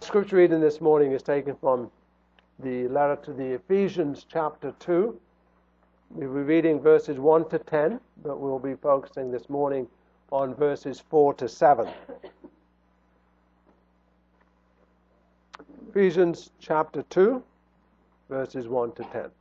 Scripture reading this morning is taken from the letter to the Ephesians chapter 2. We'll be reading verses 1 to 10, but we'll be focusing this morning on verses 4 to 7. Ephesians chapter 2, verses 1 to 10.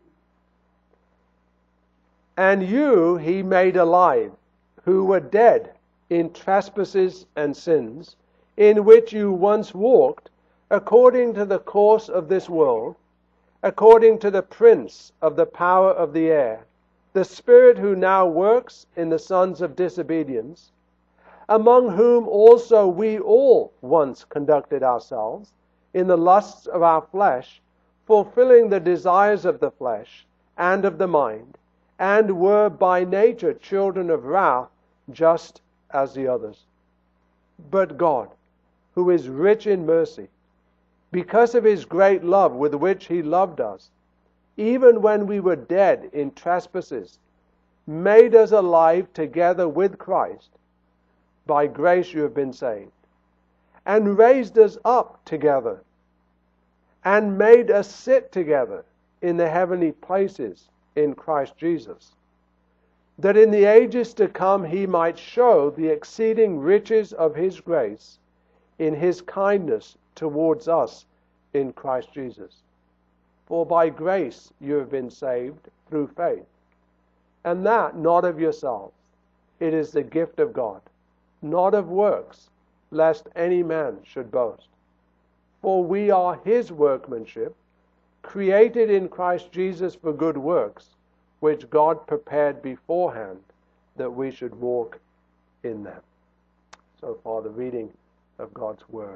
And you he made alive, who were dead in trespasses and sins, in which you once walked, according to the course of this world, according to the prince of the power of the air, the spirit who now works in the sons of disobedience, among whom also we all once conducted ourselves, in the lusts of our flesh, fulfilling the desires of the flesh and of the mind, and were by nature children of wrath, just as the others. But God, who is rich in mercy, because of his great love with which he loved us, even when we were dead in trespasses, made us alive together with Christ. By grace you have been saved, and raised us up together, and made us sit together in the heavenly places in Christ Jesus, that in the ages to come he might show the exceeding riches of his grace in his kindness towards us in Christ Jesus. For by grace you have been saved through faith, and that not of yourselves. It is the gift of God, not of works, lest any man should boast. For we are his workmanship, created in Christ Jesus for good works, which God prepared beforehand that we should walk in them. So far the reading of God's Word.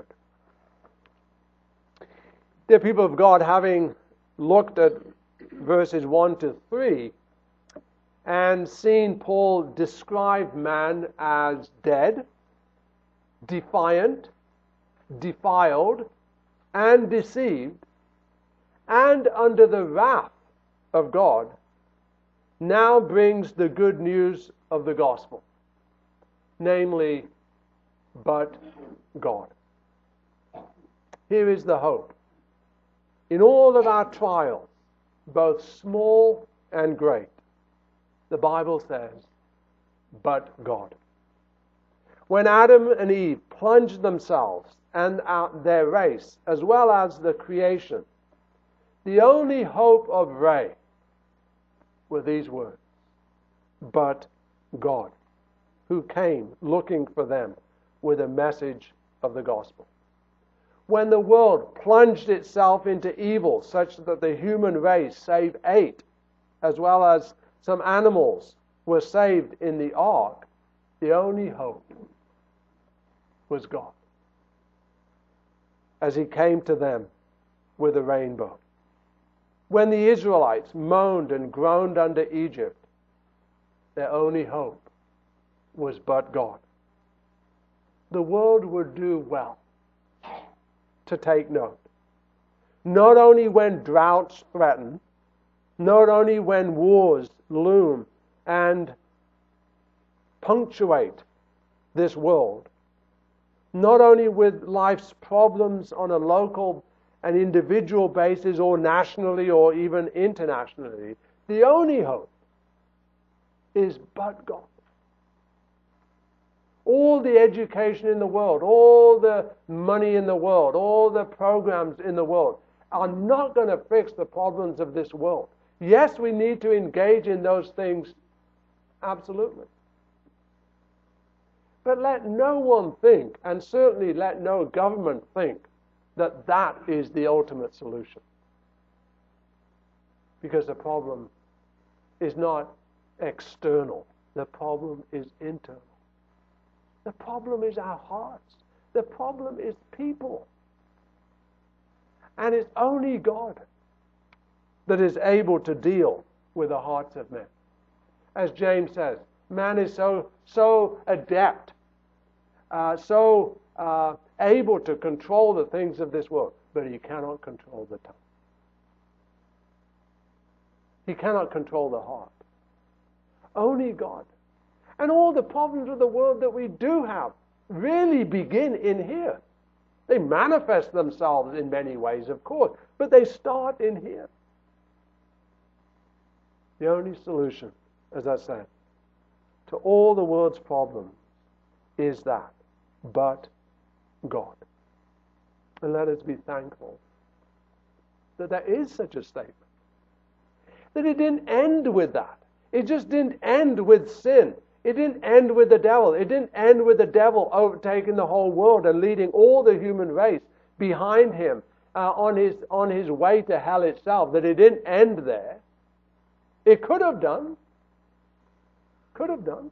Dear people of God, having looked at verses 1 to 3 and seen Paul describe man as dead, defiant, defiled, and deceived, and under the wrath of God, now brings the good news of the gospel, namely, but God. Here is the hope. In all of our trials, both small and great, the Bible says, but God. When Adam and Eve plunged themselves and their race, as well as the creation, the only hope of Ray were these words, but God, who came looking for them with a message of the gospel. When the world plunged itself into evil such that the human race, save 8, as well as some animals, were saved in the ark, the only hope was God, as he came to them with a rainbow. When the Israelites moaned and groaned under Egypt, their only hope was but God. The world would do well to take note. Not only when droughts threaten, not only when wars loom and punctuate this world, not only with life's problems on a local and individual basis or nationally or even internationally, the only hope is but God. All the education in the world, all the money in the world, all the programs in the world are not going to fix the problems of this world. Yes, we need to engage in those things, absolutely. But let no one think, and certainly let no government think, that that is the ultimate solution. Because the problem is not external. The problem is internal. The problem is our hearts. The problem is people. And it's only God that is able to deal with the hearts of men. As James says, man is so adept, so able to control the things of this world, but he cannot control the tongue. He cannot control the heart. Only God. And all the problems of the world that we do have really begin in here. They manifest themselves in many ways, of course, but they start in here. The only solution, as I said, to all the world's problems is that, but God. And let us be thankful that there is such a statement. That it didn't end with that. It just didn't end with sin. It didn't end with the devil. It didn't end with the devil overtaking the whole world and leading all the human race behind him on his way to hell itself. That it didn't end there. It could have done. Could have done.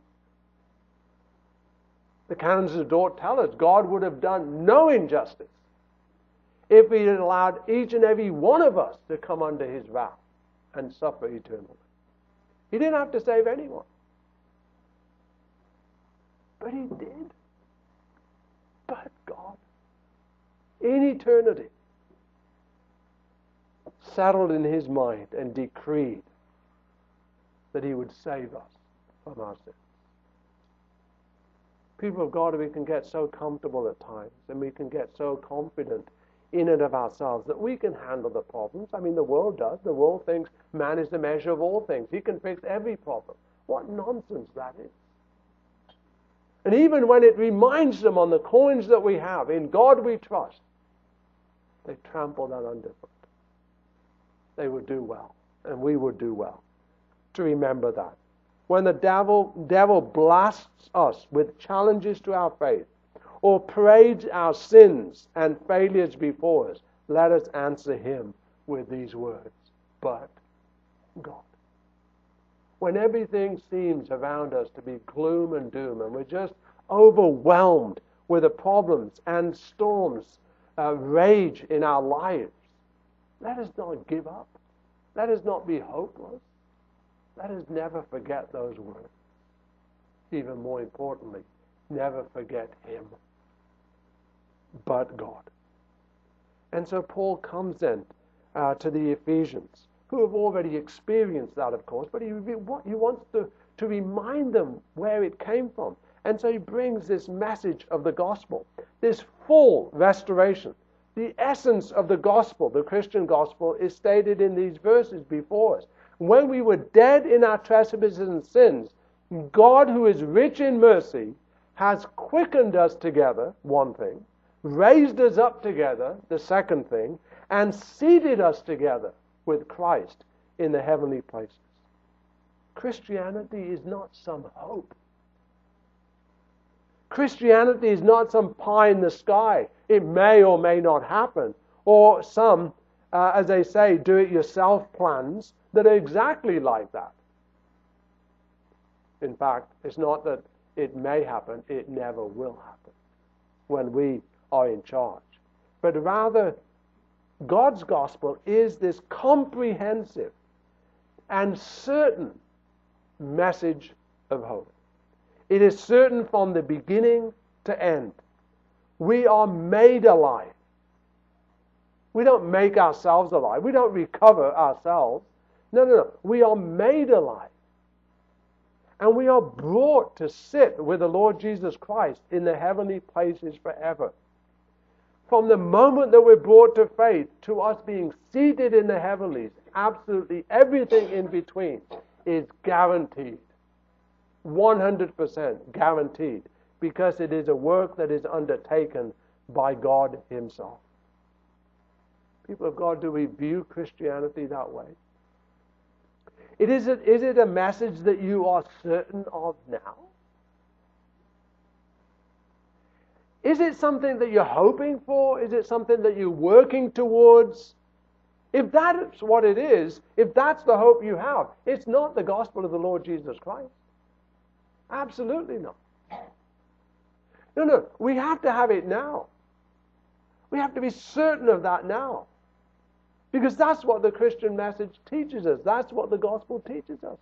The canons of Dort tell us God would have done no injustice if he had allowed each and every one of us to come under his wrath and suffer eternally. He didn't have to save anyone. But he did. But God, in eternity, settled in his mind and decreed that he would save us from our sins. People of God, we can get so comfortable at times and we can get so confident in and of ourselves that we can handle the problems. I mean, the world does. The world thinks man is the measure of all things. He can fix every problem. What nonsense that is. And even when it reminds them on the coins that we have, in God we trust, they trample that underfoot. They would do well, and we would do well to remember that. When the devil blasts us with challenges to our faith, or parades our sins and failures before us, let us answer him with these words, but God. When everything seems around us to be gloom and doom, and we're just overwhelmed with the problems and storms rage in our lives, let us not give up. Let us not be hopeless. Let us never forget those words. Even more importantly, never forget him, but God. And so Paul comes in to the Ephesians, who have already experienced that, of course, but he wants to remind them where it came from. And so he brings this message of the gospel, this full restoration. The essence of the gospel, the Christian gospel, is stated in these verses before us. When we were dead in our trespasses and sins, God, who is rich in mercy, has quickened us together, one thing, raised us up together, the second thing, and seated us together with Christ in the heavenly places. Christianity is not some hope. Christianity is not some pie in the sky. It may or may not happen. Or some, as they say, do-it-yourself plans that are exactly like that. In fact, it's not that it may happen, it never will happen when we are in charge. But rather, God's gospel is this comprehensive and certain message of hope. It is certain from the beginning to end. We are made alive. We don't make ourselves alive. We don't recover ourselves. No. We are made alive. And we are brought to sit with the Lord Jesus Christ in the heavenly places forever. From the moment that we're brought to faith to us being seated in the heavenlies, absolutely everything in between is guaranteed. 100% guaranteed. Because it is a work that is undertaken by God himself. People of God, do we view Christianity that way? Is it a message that you are certain of now? Is it something that you're hoping for? Is it something that you're working towards? If that's what it is, if that's the hope you have, it's not the gospel of the Lord Jesus Christ. Absolutely not. No, we have to have it now. We have to be certain of that now. Because that's what the Christian message teaches us. That's what the gospel teaches us.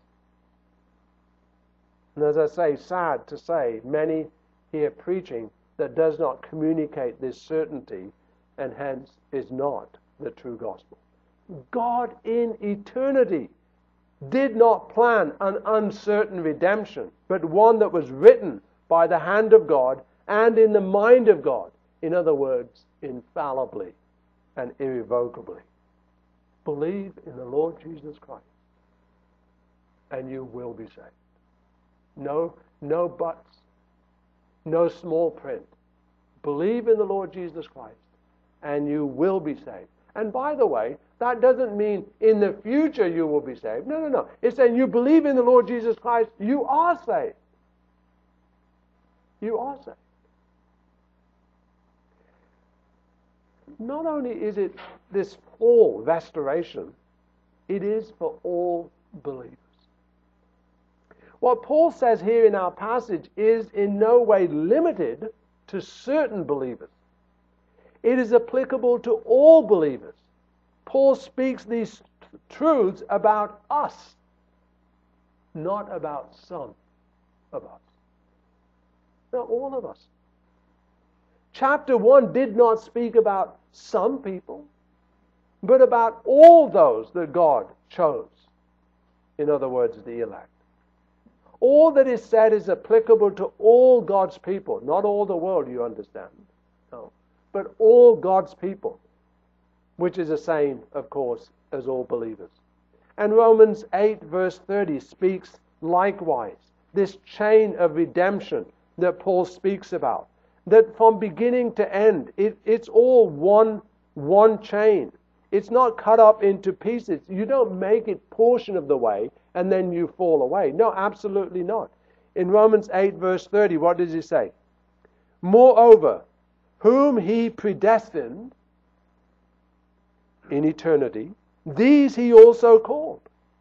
And as I say, sad to say, many hear preaching that does not communicate this certainty and hence is not the true gospel. God in eternity did not plan an uncertain redemption, but one that was written by the hand of God and in the mind of God. In other words, infallibly and irrevocably. Believe in the Lord Jesus Christ, and you will be saved. No buts, no small print. Believe in the Lord Jesus Christ, and you will be saved. And by the way, that doesn't mean in the future you will be saved. No. It's saying you believe in the Lord Jesus Christ, you are saved. You are saved. Not only is it this full restoration, it is for all believers. What Paul says here in our passage is in no way limited to certain believers. It is applicable to all believers. Paul speaks these truths about us, not about some of us. No, all of us. Chapter 1 did not speak about some people, but about all those that God chose. In other words, the elect. All that is said is applicable to all God's people, not all the world, you understand. No. But all God's people, which is the same, of course, as all believers. And Romans 8 verse 30 speaks likewise, this chain of redemption that Paul speaks about, that from beginning to end, it's all one chain. It's not cut up into pieces. You don't make it portion of the way and then you fall away. No, absolutely not. In Romans 8 verse 30, what does he say? Moreover, whom he predestined in eternity, these he also called.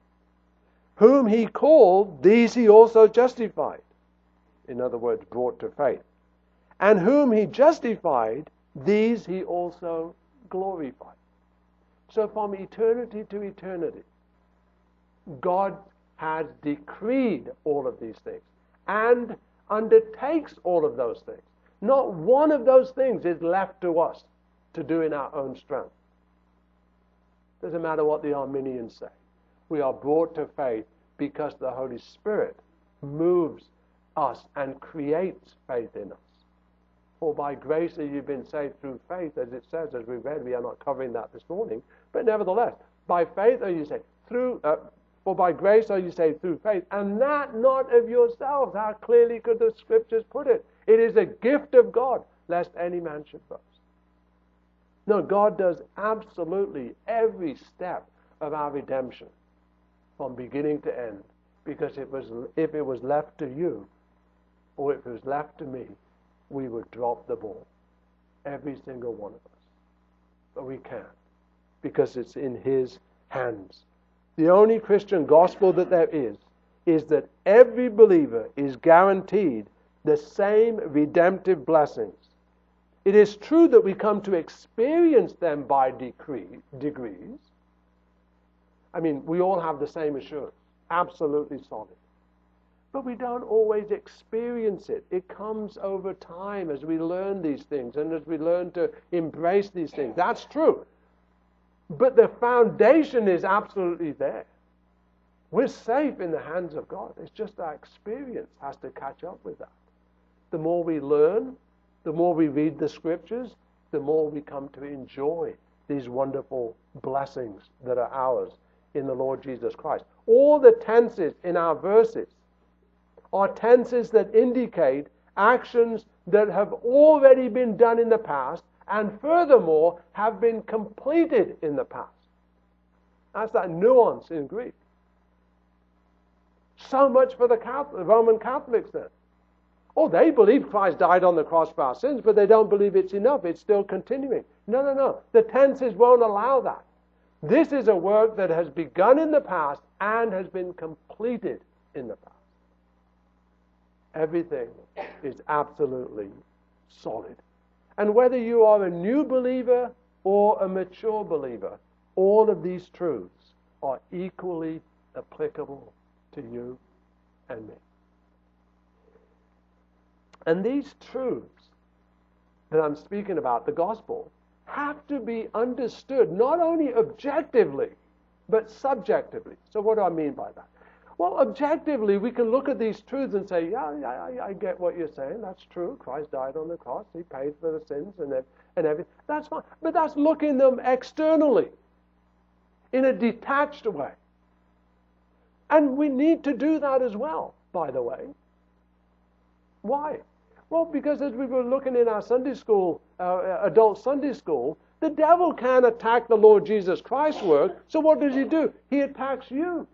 Whom he called, these he also justified. In other words, brought to faith. And whom he justified, these he also glorified. So from eternity to eternity, God has decreed all of these things and undertakes all of those things. Not one of those things is left to us to do in our own strength. Doesn't matter what the Arminians say. We are brought to faith because the Holy Spirit moves us and creates faith in us. For by grace have you been saved through faith, as it says, as we read. We are not covering that this morning. But nevertheless, by faith are you saved. For by grace are you saved through faith, and that not of yourselves. How clearly could the Scriptures put it? It is a gift of God, lest any man should boast. No, God does absolutely every step of our redemption from beginning to end, because if it was left to you, or if it was left to me, we would drop the ball. Every single one of us. But we can't, because it's in His hands. The only Christian gospel that there is that every believer is guaranteed the same redemptive blessings. It is true that we come to experience them by degrees. I mean, we all have the same assurance, absolutely solid. But we don't always experience it. It comes over time as we learn these things and as we learn to embrace these things. That's true. But the foundation is absolutely there. We're safe in the hands of God. It's just our experience has to catch up with that. The more we learn, the more we read the Scriptures, the more we come to enjoy these wonderful blessings that are ours in the Lord Jesus Christ. All the tenses in our verses are tenses that indicate actions that have already been done in the past and furthermore have been completed in the past. That's that nuance in Greek. So much for the Roman Catholics then. Oh, they believe Christ died on the cross for our sins, but they don't believe it's enough. It's still continuing. No. The tenses won't allow that. This is a work that has begun in the past and has been completed in the past. Everything is absolutely solid. And whether you are a new believer or a mature believer, all of these truths are equally applicable to you and me. And these truths that I'm speaking about, the gospel, have to be understood not only objectively, but subjectively. So what do I mean by that? Well, objectively, we can look at these truths and say, yeah, I get what you're saying. That's true. Christ died on the cross. He paid for the sins and everything. That's fine. But that's looking at them externally, in a detached way. And we need to do that as well, by the way. Why? Well, because as we were looking in our Sunday school, adult Sunday school, the devil can attack the Lord Jesus Christ's work. So what does he do? He attacks you.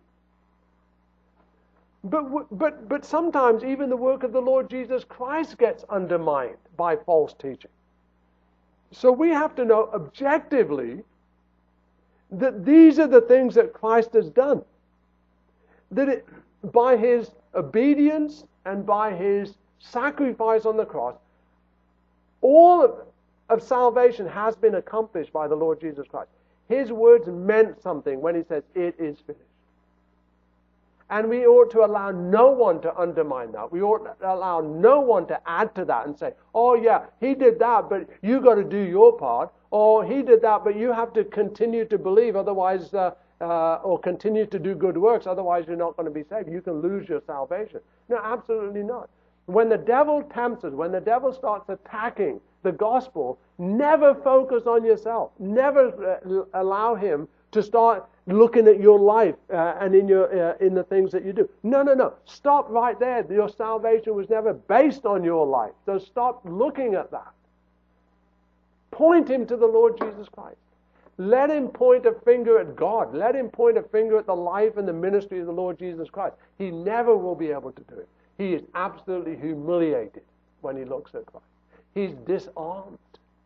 But sometimes even the work of the Lord Jesus Christ gets undermined by false teaching. So we have to know objectively that these are the things that Christ has done. That by his obedience and by his sacrifice on the cross, all of salvation has been accomplished by the Lord Jesus Christ. His words meant something when he says, "It is finished." And we ought to allow no one to undermine that. We ought to allow no one to add to that and say, "Oh yeah, he did that, but you got to do your part." Or he did that, but you have to continue to believe, otherwise, or continue to do good works, otherwise you're not going to be saved. You can lose your salvation. No, absolutely not. When the devil tempts us, when the devil starts attacking the gospel, never focus on yourself. Never allow him to start looking at your life and in the things that you do. No. Stop right there. Your salvation was never based on your life. So stop looking at that. Point him to the Lord Jesus Christ. Let him point a finger at God. Let him point a finger at the life and the ministry of the Lord Jesus Christ. He never will be able to do it. He is absolutely humiliated when he looks at Christ. He's disarmed.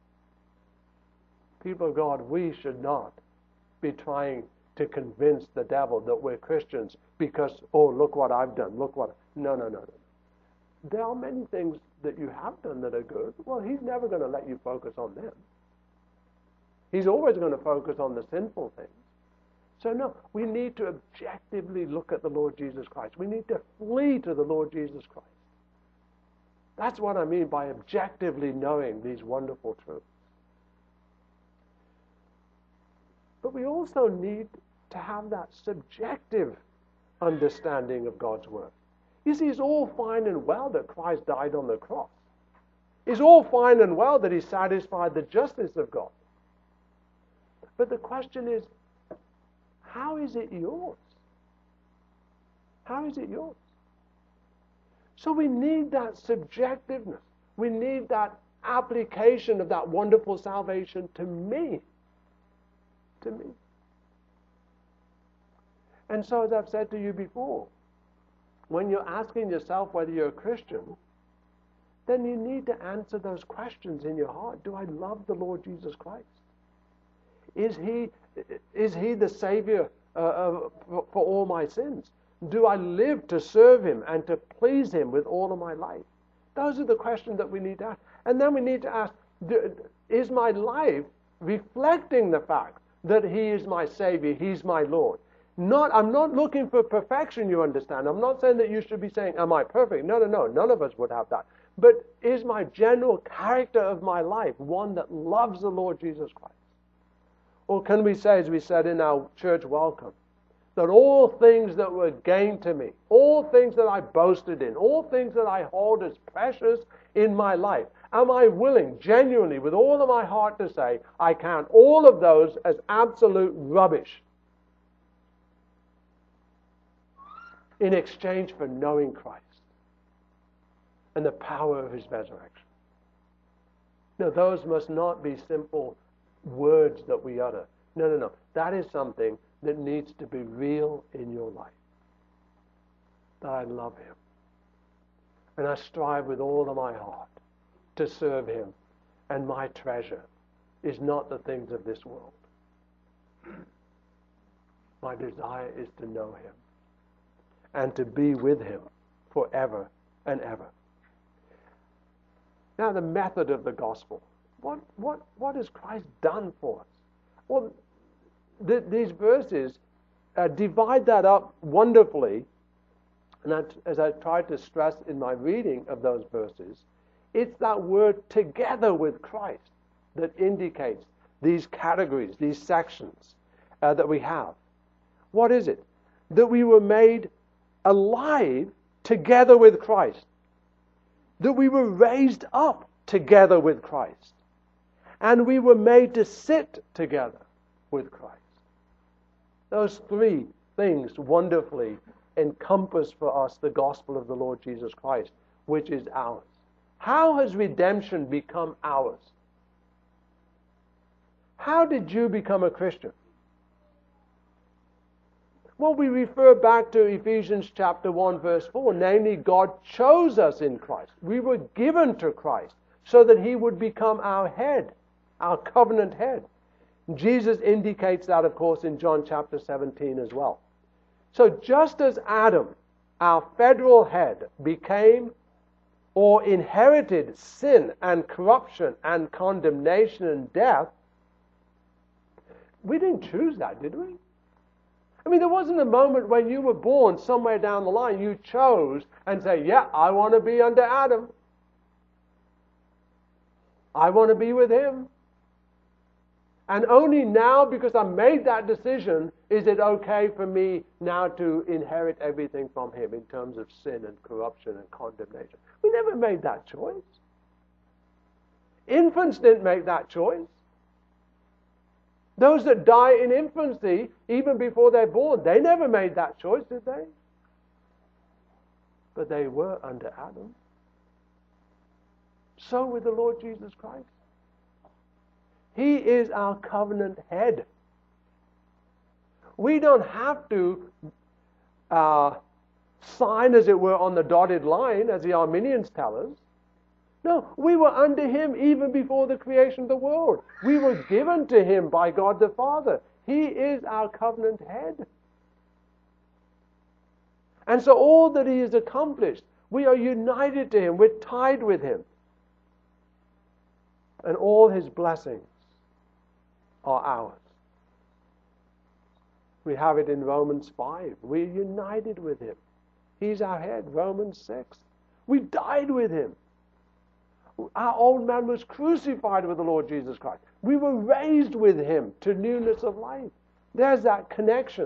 People of God, we should not be trying to convince the devil that we're Christians because, oh, look what I've done. No. There are many things that you have done that are good. Well, he's never going to let you focus on them. He's always going to focus on the sinful things. So no, we need to objectively look at the Lord Jesus Christ. We need to flee to the Lord Jesus Christ. That's what I mean by objectively knowing these wonderful truths. But we also need to have that subjective understanding of God's word. You see, it's all fine and well that Christ died on the cross. It's all fine and well that he satisfied the justice of God. But the question is, how is it yours? How is it yours? So we need that subjectiveness. We need that application of that wonderful salvation to me. To me. And so, as I've said to you before, when you're asking yourself whether you're a Christian, then you need to answer those questions in your heart. Do I love the Lord Jesus Christ? Is he the Savior for all my sins? Do I live to serve him and to please him with all of my life? Those are the questions that we need to ask. And then we need to ask, is my life reflecting the fact that he is my Savior, he's my Lord? I'm not looking for perfection, you understand. I'm not saying that you should be saying, am I perfect? No. None of us would have that. But is my general character of my life one that loves the Lord Jesus Christ? Or can we say, as we said in our church welcome, that all things that were gained to me, all things that I boasted in, all things that I hold as precious in my life, am I willing, genuinely, with all of my heart to say, I count all of those as absolute rubbish in exchange for knowing Christ and the power of his resurrection? No, those must not be simple words that we utter. No. That is something that needs to be real in your life. That I love him. And I strive with all of my heart to serve him. And my treasure is not the things of this world. My desire is to know him and to be with him forever and ever. Now, the method of the gospel. What has Christ done for us? Well, these verses divide that up wonderfully. And as I tried to stress in my reading of those verses, it's that word together with Christ that indicates these categories, these sections that we have. What is it? That we were made alive together with Christ, that we were raised up together with Christ, and we were made to sit together with Christ. Those three things wonderfully encompass for us the gospel of the Lord Jesus Christ, which is ours. How has redemption become ours? How did you become a Christian? Well, we refer back to Ephesians chapter 1, verse 4. Namely, God chose us in Christ. We were given to Christ so that he would become our head, our covenant head. Jesus indicates that, of course, in John chapter 17 as well. So just as Adam, our federal head, became or inherited sin and corruption and condemnation and death, we didn't choose that, did we? I mean, there wasn't a moment when you were born somewhere down the line you chose and say, yeah, I want to be under Adam. I want to be with him. And only now, because I made that decision, is it okay for me now to inherit everything from him in terms of sin and corruption and condemnation. We never made that choice. Infants didn't make that choice. Those that die in infancy, even before they're born, they never made that choice, did they? But they were under Adam. So with the Lord Jesus Christ. He is our covenant head. We don't have to sign, as it were, on the dotted line, as the Arminians tell us. No, we were under him even before the creation of the world. We were given to him by God the Father. He is our covenant head. And so all that he has accomplished, we are united to him. We're tied with him. And all his blessings are ours. We have it in Romans 5. We're united with him. He's our head. Romans 6. We died with him. Our old man was crucified with the Lord Jesus Christ. We were raised with him to newness of life. There's that connection.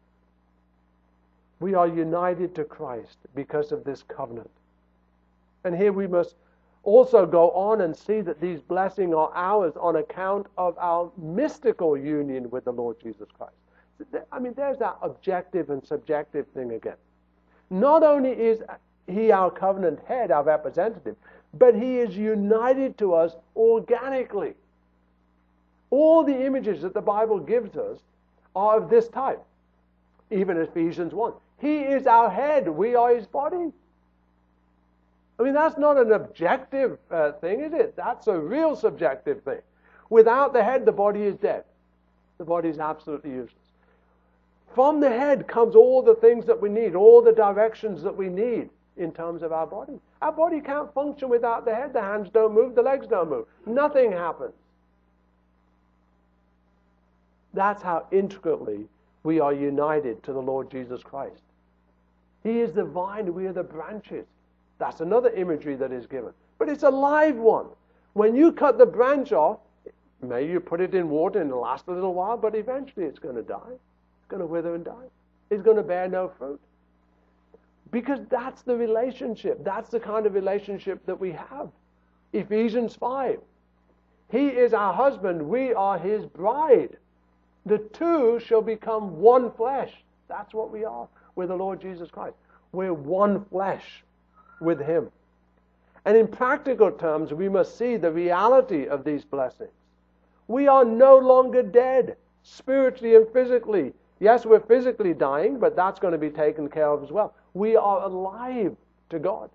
We are united to Christ because of this covenant. And here we must also go on and see that these blessings are ours on account of our mystical union with the Lord Jesus Christ. I mean, there's that objective and subjective thing again. Not only is he our covenant head, our representative, but he is united to us organically. All the images that the Bible gives us are of this type. Even Ephesians 1. He is our head. We are his body. I mean, that's not an objective thing, is it? That's a real subjective thing. Without the head, the body is dead. The body is absolutely useless. From the head comes all the things that we need, all the directions that we need in terms of our body. Our body can't function without the head. The hands don't move, the legs don't move. Nothing happens. That's how intricately we are united to the Lord Jesus Christ. He is the vine, we are the branches. That's another imagery that is given. But it's a live one. When you cut the branch off, maybe you put it in water and it'll last a little while, but eventually it's going to die. It's going to wither and die. It's going to bear no fruit. Because that's the relationship. That's the kind of relationship that we have. Ephesians 5. He is our husband. We are his bride. The two shall become one flesh. That's what we are with the Lord Jesus Christ. We're one flesh with him. And in practical terms, we must see the reality of these blessings. We are no longer dead, spiritually and physically. Yes, we're physically dying, but that's going to be taken care of as well. We are alive to God.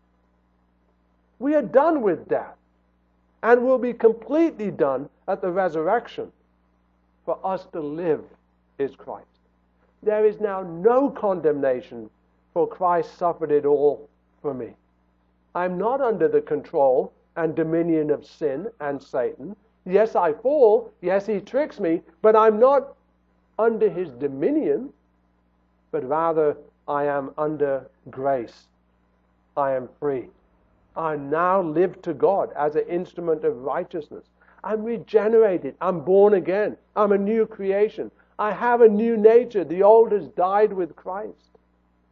We are done with death and will be completely done at the resurrection. For us to live is Christ. There is now no condemnation, for Christ suffered it all for me. I'm not under the control and dominion of sin and Satan. Yes, I fall. Yes, he tricks me, but I'm not under his dominion, but rather I am under grace. I am free. I now live to God as an instrument of righteousness. I'm regenerated. I'm born again. I'm a new creation. I have a new nature. The old has died with Christ.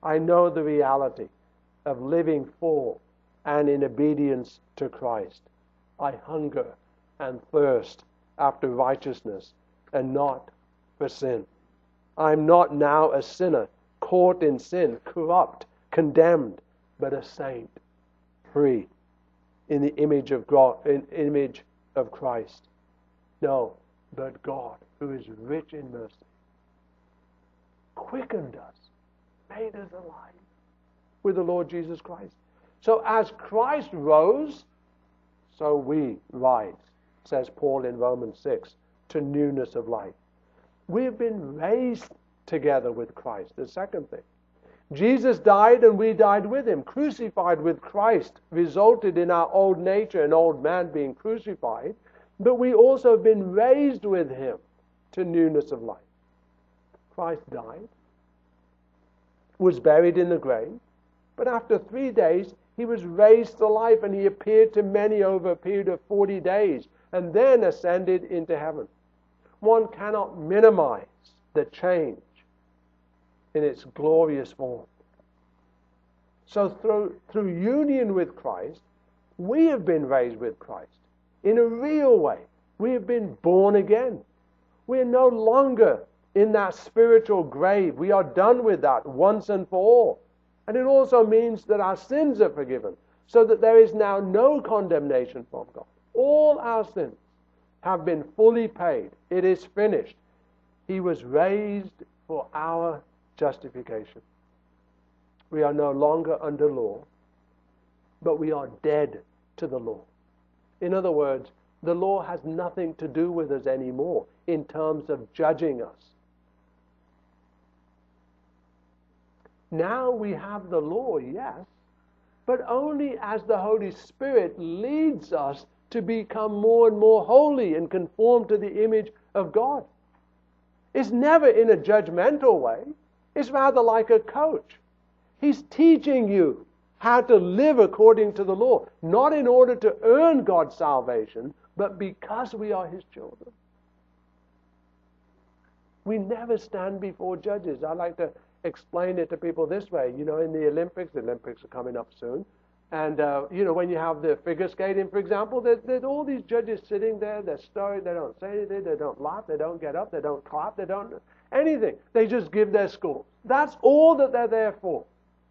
I know the reality of living for and in obedience to Christ. I hunger and thirst after righteousness and not for sin. I'm not now a sinner, caught in sin, corrupt, condemned, but a saint, free, in the image of God, in image of Christ. No, but God, who is rich in mercy, quickened us, made us alive with the Lord Jesus Christ. So as Christ rose, so we rise, says Paul in Romans 6, to newness of life. We have been raised together with Christ. The second thing. Jesus died and we died with him. Crucified with Christ resulted in our old nature and old man being crucified, but we also have been raised with him to newness of life. Christ died, was buried in the grave, but after 3 days he was raised to life and he appeared to many over a period of 40 days and then ascended into heaven. One cannot minimize the change in its glorious form. So through union with Christ, we have been raised with Christ in a real way. We have been born again. We are no longer in that spiritual grave. We are done with that once and for all. And it also means that our sins are forgiven, so that there is now no condemnation from God. All our sins have been fully paid. It is finished. He was raised for our justification. We are no longer under law, but we are dead to the law. In other words, the law has nothing to do with us anymore in terms of judging us. Now we have the law, yes, but only as the Holy Spirit leads us to become more and more holy and conform to the image of God. It's never in a judgmental way. It's rather like a coach. He's teaching you how to live according to the law, not in order to earn God's salvation, but because we are his children. We never stand before judges. I like to explain it to people this way. You know, in the Olympics are coming up soon. And, when you have the figure skating, for example, there's all these judges sitting there. They're stoic. They don't say anything. They don't laugh. They don't get up. They don't clap. They don't anything. They just give their scores. That's all that they're there for.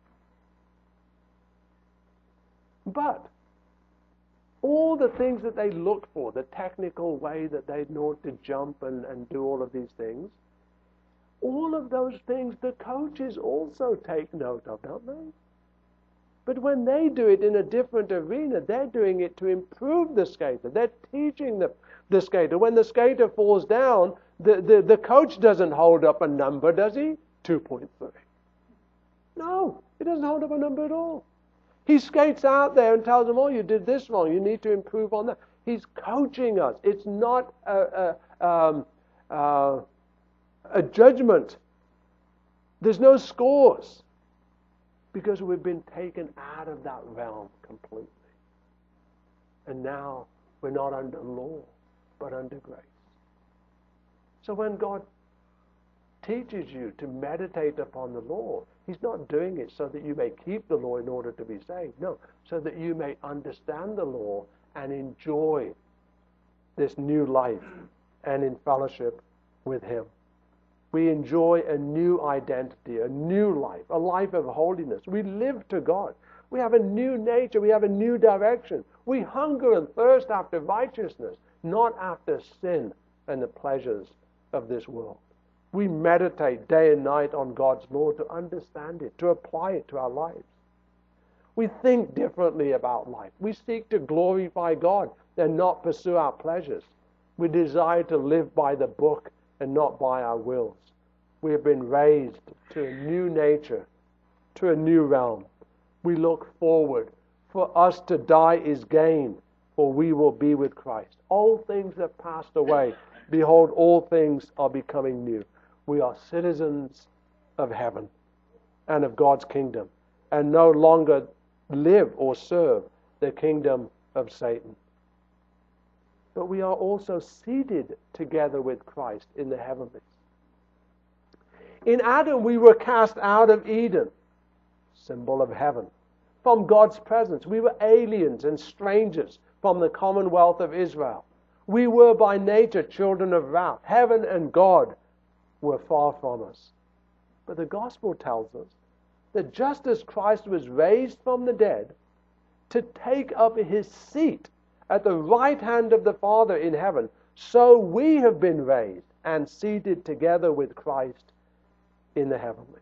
But all the things that they look for, the technical way that they know to jump and do all of these things, all of those things the coaches also take note of, don't they? But when they do it in a different arena, they're doing it to improve the skater. They're teaching the skater. When the skater falls down, the coach doesn't hold up a number, does he? 2.3. No, he doesn't hold up a number at all. He skates out there and tells them, oh, you did this wrong. You need to improve on that. He's coaching us. It's not a judgment. There's no scores. Because we've been taken out of that realm completely. And now we're not under law, but under grace. So when God teaches you to meditate upon the law, he's not doing it so that you may keep the law in order to be saved. No, so that you may understand the law and enjoy this new life and in fellowship with him. We enjoy a new identity, a new life, a life of holiness. We live to God. We have a new nature. We have a new direction. We hunger and thirst after righteousness, not after sin and the pleasures of this world. We meditate day and night on God's law to understand it, to apply it to our lives. We think differently about life. We seek to glorify God and not pursue our pleasures. We desire to live by the book and not by our wills. We have been raised to a new nature, to a new realm. We look forward. For us to die is gain, for we will be with Christ. All things have passed away. Behold, all things are becoming new. We are citizens of heaven and of God's kingdom, and no longer live or serve the kingdom of Satan. But we are also seated together with Christ in the heavenlies. In Adam, we were cast out of Eden. symbol of heaven, from God's presence. We were aliens and strangers from the commonwealth of Israel. We were by nature children of wrath. Heaven and God were far from us. But the gospel tells us that just as Christ was raised from the dead to take up his seat at the right hand of the Father in heaven, so we have been raised and seated together with Christ in the heavenlies.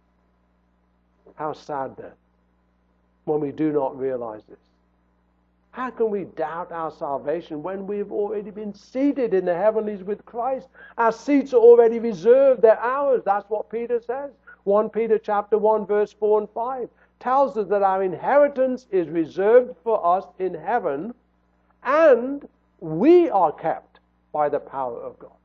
How sad then when we do not realize this. How can we doubt our salvation when we've already been seated in the heavenlies with Christ? Our seats are already reserved. They're ours. That's what Peter says. 1 Peter chapter 1 verse 4 and 5 tells us that our inheritance is reserved for us in heaven, and we are kept by the power of God.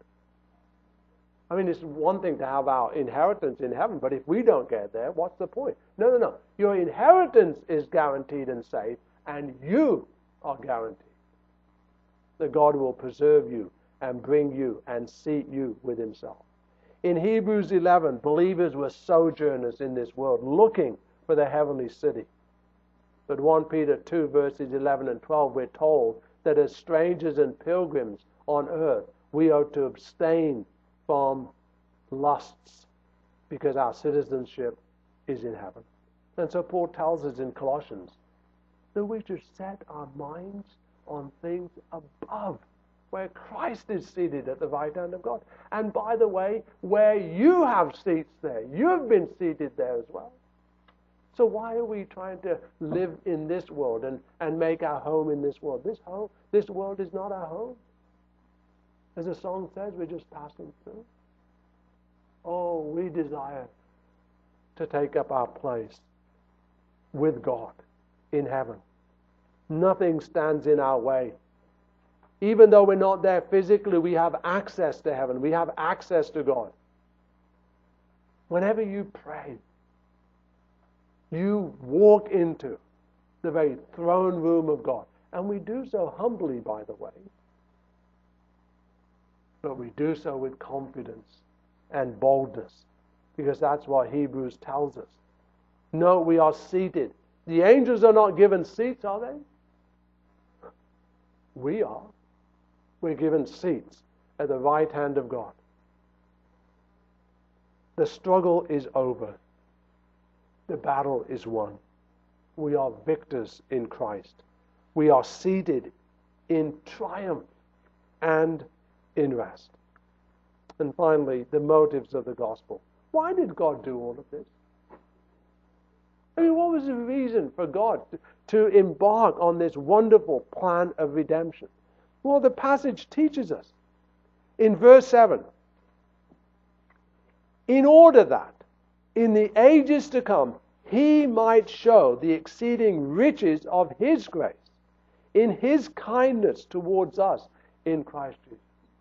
I mean, it's one thing to have our inheritance in heaven, but if we don't get there, what's the point? No. Your inheritance is guaranteed and safe, and you are guaranteed that God will preserve you and bring you and seat you with himself. In Hebrews 11, believers were sojourners in this world, looking for the heavenly city. But 1 Peter 2 verses 11 and 12, we're told that as strangers and pilgrims on earth, we are to abstain from lusts because our citizenship is in heaven. And so Paul tells us in Colossians that we should set our minds on things above, where Christ is seated at the right hand of God. And by the way, where you have seats there, you've been seated there as well. So why are we trying to live in this world and make our home in this world? This world is not our home. As the song says, we're just passing through. Oh, we desire to take up our place with God in heaven. Nothing stands in our way. Even though we're not there physically, we have access to heaven. We have access to God. Whenever you pray, you walk into the very throne room of God. And we do so humbly, by the way. But we do so with confidence and boldness, because that's what Hebrews tells us. No, we are seated. The angels are not given seats, are they? We are. We're given seats at the right hand of God. The struggle is over. The battle is won. We are victors in Christ. We are seated in triumph and in rest. And finally, the motives of the gospel. Why did God do all of this? I mean, what was the reason for God to embark on this wonderful plan of redemption? Well, the passage teaches us in verse 7, in order that in the ages to come he might show the exceeding riches of his grace in his kindness towards us in Christ Jesus.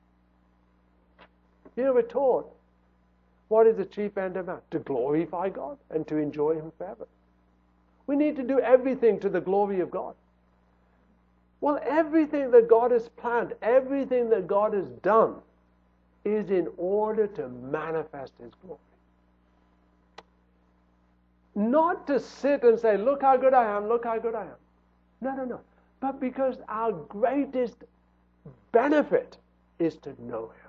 You know, we're taught, what is the chief end of man? To glorify God and to enjoy him forever. We need to do everything to the glory of God. Well, everything that God has planned, everything that God has done is in order to manifest his glory. Not to sit and say, look how good I am, look how good I am. No. But because our greatest benefit is to know him.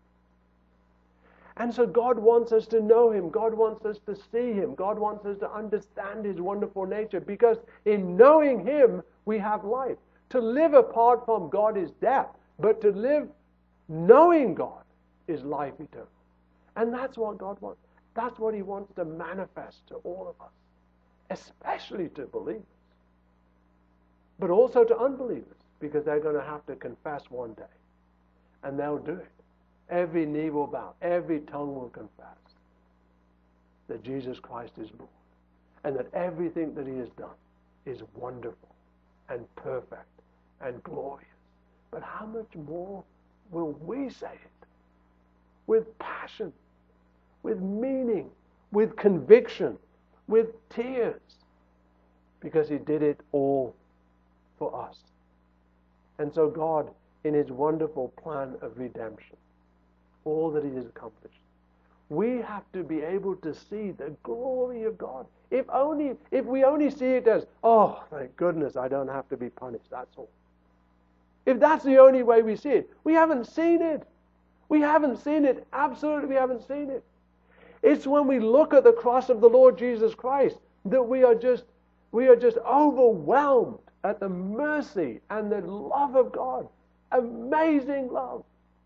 And so God wants us to know him. God wants us to see him. God wants us to understand his wonderful nature, because in knowing him, we have life. To live apart from God is death, but to live knowing God is life eternal. And that's what God wants. That's what he wants to manifest to all of us, especially to believers, but also to unbelievers, because they're going to have to confess one day, and they'll do it. Every knee will bow, every tongue will confess that Jesus Christ is Lord, and that everything that he has done is wonderful and perfect and glorious. But how much more will we say it? With passion, with meaning, with conviction, with tears, because he did it all for us. And so God, in his wonderful plan of redemption, all that he has accomplished, We have to be able to see the glory of God. If we only see it as, oh, thank goodness I don't have to be punished, that's all. If that's the only way we see it, we haven't seen it. We haven't seen it. Absolutely, we haven't seen it. It's when we look at the cross of the Lord Jesus Christ that we are just overwhelmed at the mercy and the love of God. Amazing love.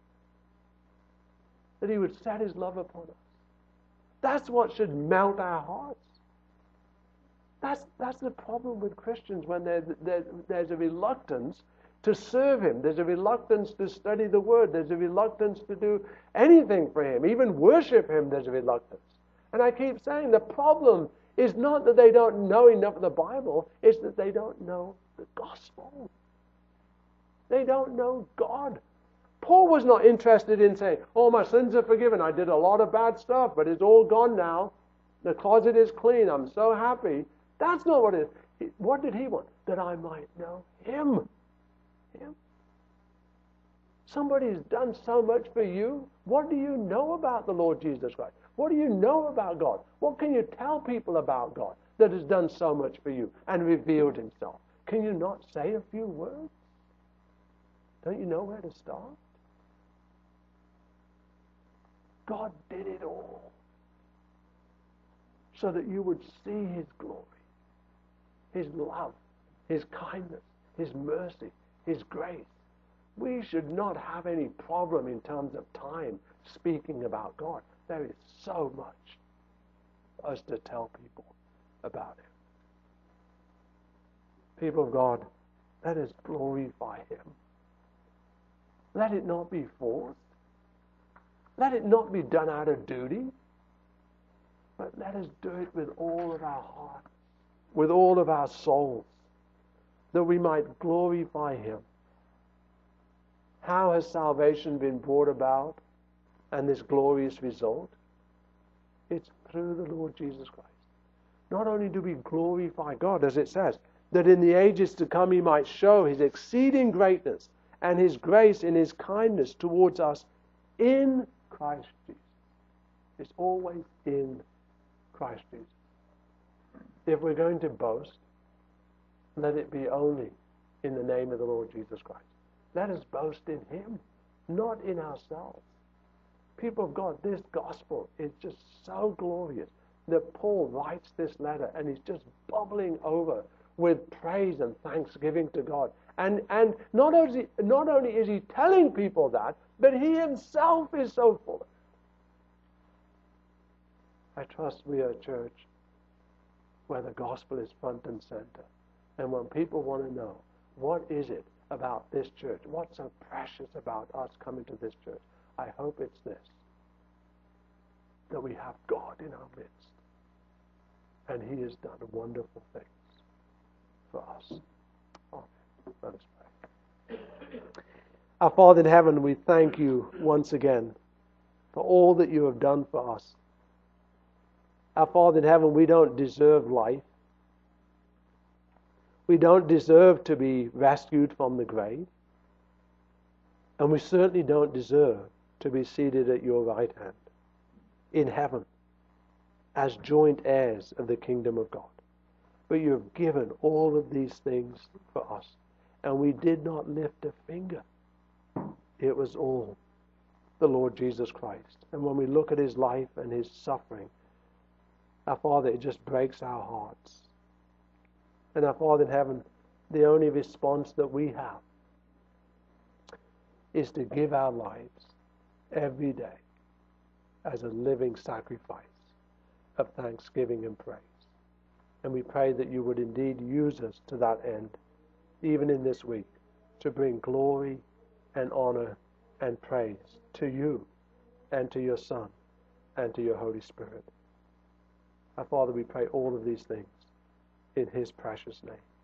That He would set His love upon us. That's what should melt our hearts. That's the problem with Christians when there's a reluctance to serve Him. There's a reluctance to study the Word. There's a reluctance to do anything for Him. Even worship Him, there's a reluctance. And I keep saying the problem is not that they don't know enough of the Bible. It's that they don't know the gospel. They don't know God. Paul was not interested in saying, oh, my sins are forgiven. I did a lot of bad stuff, but it's all gone now. The closet is clean. I'm so happy. That's not what it is. What did he want? That I might know Him. Him. Somebody has done so much for you. What do you know about the Lord Jesus Christ? What do you know about God? What can you tell people about God that has done so much for you and revealed Himself? Can you not say a few words? Don't you know where to start? God did it all so that you would see His glory, His love, His kindness, His mercy, His grace. We should not have any problem in terms of time speaking about God. There is so much for us to tell people about Him. People of God, let us glorify Him. Let it not be forced. Let it not be done out of duty. But let us do it with all of our hearts, with all of our souls, that we might glorify Him. How has salvation been brought about and this glorious result? It's through the Lord Jesus Christ. Not only do we glorify God, as it says, that in the ages to come He might show His exceeding greatness and His grace in His kindness towards us in Christ Jesus. It's always in Christ Jesus. If we're going to boast, let it be only in the name of the Lord Jesus Christ. Let us boast in Him, not in ourselves. People of God, this gospel is just so glorious that Paul writes this letter and he's just bubbling over with praise and thanksgiving to God. And not only is he telling people that, but he himself is so full of it. I trust we are a church where the gospel is front and center. And when people want to know, what is it about this church? What's so precious about us coming to this church? I hope it's this, that we have God in our midst. And He has done wonderful things for us. Amen. Let us pray. Our Father in heaven, we thank You once again for all that You have done for us. Our Father in heaven, we don't deserve life. We don't deserve to be rescued from the grave. And we certainly don't deserve to be seated at Your right hand in heaven as joint heirs of the kingdom of God. But You have given all of these things for us. And we did not lift a finger. It was all the Lord Jesus Christ. And when we look at His life and His suffering, our Father, it just breaks our hearts. And our Father in heaven, the only response that we have is to give our lives every day as a living sacrifice of thanksgiving and praise. And we pray that You would indeed use us to that end, even in this week, to bring glory and honor and praise to You and to Your Son and to Your Holy Spirit. Our Father, we pray all of these things in His precious name.